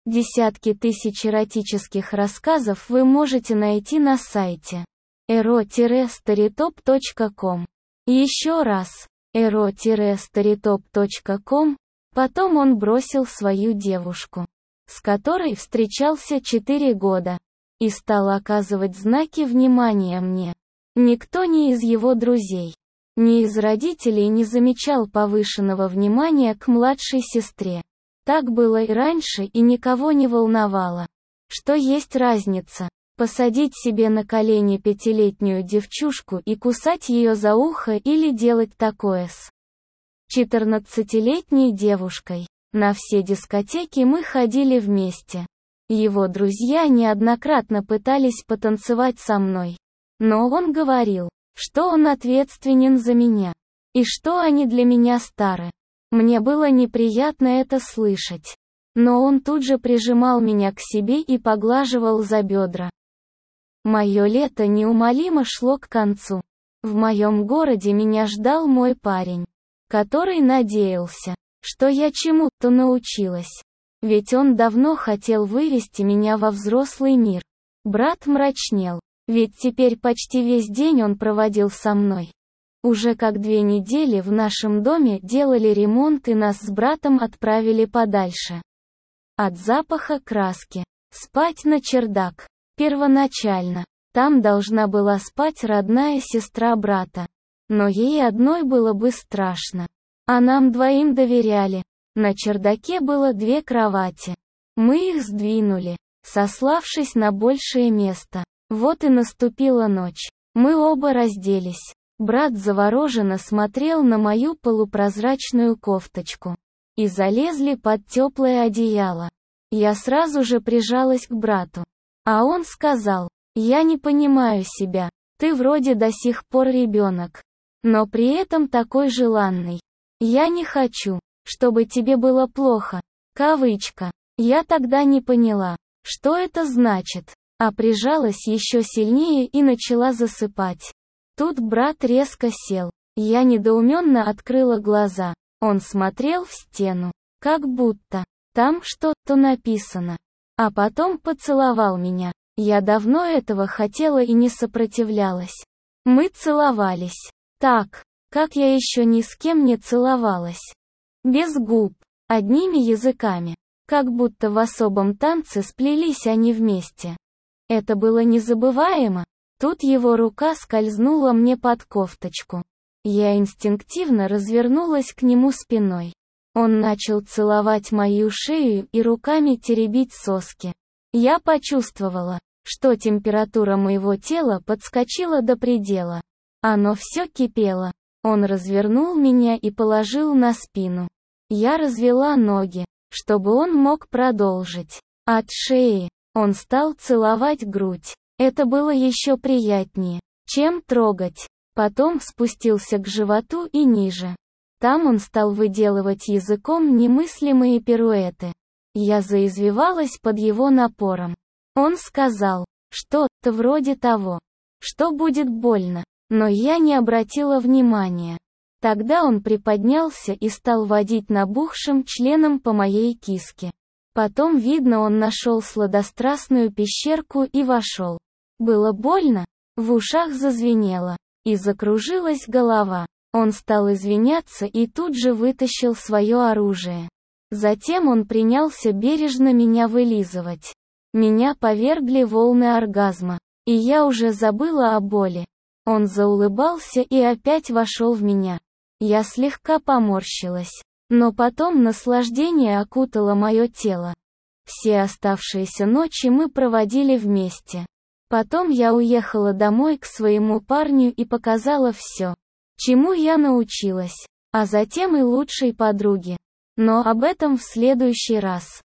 Десятки тысяч эротических рассказов вы можете найти на сайте ero-storytop.com. Еще раз, ero-storytop.com. Потом он бросил свою девушку, с которой встречался 4 года, и стал оказывать знаки внимания мне. Никто ни из его друзей, ни из родителей не замечал повышенного внимания к младшей сестре. Так было и раньше, и никого не волновало. Что есть разница? Посадить себе на колени 5-летнюю девчушку и кусать ее за ухо или делать такое с 14-летней девушкой. На все дискотеки мы ходили вместе. Его друзья неоднократно пытались потанцевать со мной. Но он говорил, что он ответственен за меня, и что они для меня стары. Мне было неприятно это слышать. Но он тут же прижимал меня к себе и поглаживал за бедра. Мое лето неумолимо шло к концу. В моем городе меня ждал мой парень, который надеялся, что я чему-то научилась. Ведь он давно хотел вывести меня во взрослый мир. Брат мрачнел, ведь теперь почти весь день он проводил со мной. Уже как 2 недели в нашем доме делали ремонт, и нас с братом отправили подальше от запаха краски. Спать на чердак. Первоначально там должна была спать родная сестра брата. Но ей одной было бы страшно. А нам 2 доверяли. На чердаке было 2 кровати. Мы их сдвинули, сославшись на большее место. Вот и наступила ночь. Мы оба разделись. Брат завороженно смотрел на мою полупрозрачную кофточку. И залезли под теплое одеяло. Я сразу же прижалась к брату. А он сказал: «Я не понимаю себя. Ты вроде до сих пор ребенок. Но при этом такой желанный. Я не хочу, чтобы тебе было плохо». Кавычка. Я тогда не поняла, что это значит, а прижалась еще сильнее и начала засыпать. Тут брат резко сел. Я недоуменно открыла глаза. Он смотрел в стену, как будто там что-то написано. А потом поцеловал меня. Я давно этого хотела и не сопротивлялась. Мы целовались. Так, как я еще ни с кем не целовалась. Без губ, одними языками. Как будто в особом танце сплелись они вместе. Это было незабываемо. Тут его рука скользнула мне под кофточку. Я инстинктивно развернулась к нему спиной. Он начал целовать мою шею и руками теребить соски. Я почувствовала, что температура моего тела подскочила до предела. Оно все кипело. Он развернул меня и положил на спину. Я развела ноги, чтобы он мог продолжить. От шеи он стал целовать грудь. Это было еще приятнее, чем трогать. Потом спустился к животу и ниже. Там он стал выделывать языком немыслимые пируэты. Я заизвивалась под его напором. Он сказал что-то вроде того, что будет больно, но я не обратила внимания. Тогда он приподнялся и стал водить набухшим членом по моей киске. Потом, видно, он нашел сладострастную пещерку и вошел. Было больно, в ушах зазвенело, и закружилась голова. Он стал извиняться и тут же вытащил свое оружие. Затем он принялся бережно меня вылизывать. Меня повергли волны оргазма, и я уже забыла о боли. Он заулыбался и опять вошел в меня. Я слегка поморщилась, но потом наслаждение окутало мое тело. Все оставшиеся ночи мы проводили вместе. Потом я уехала домой к своему парню и показала все, чему я научилась, а затем и лучшей подруге. Но об этом в следующий раз.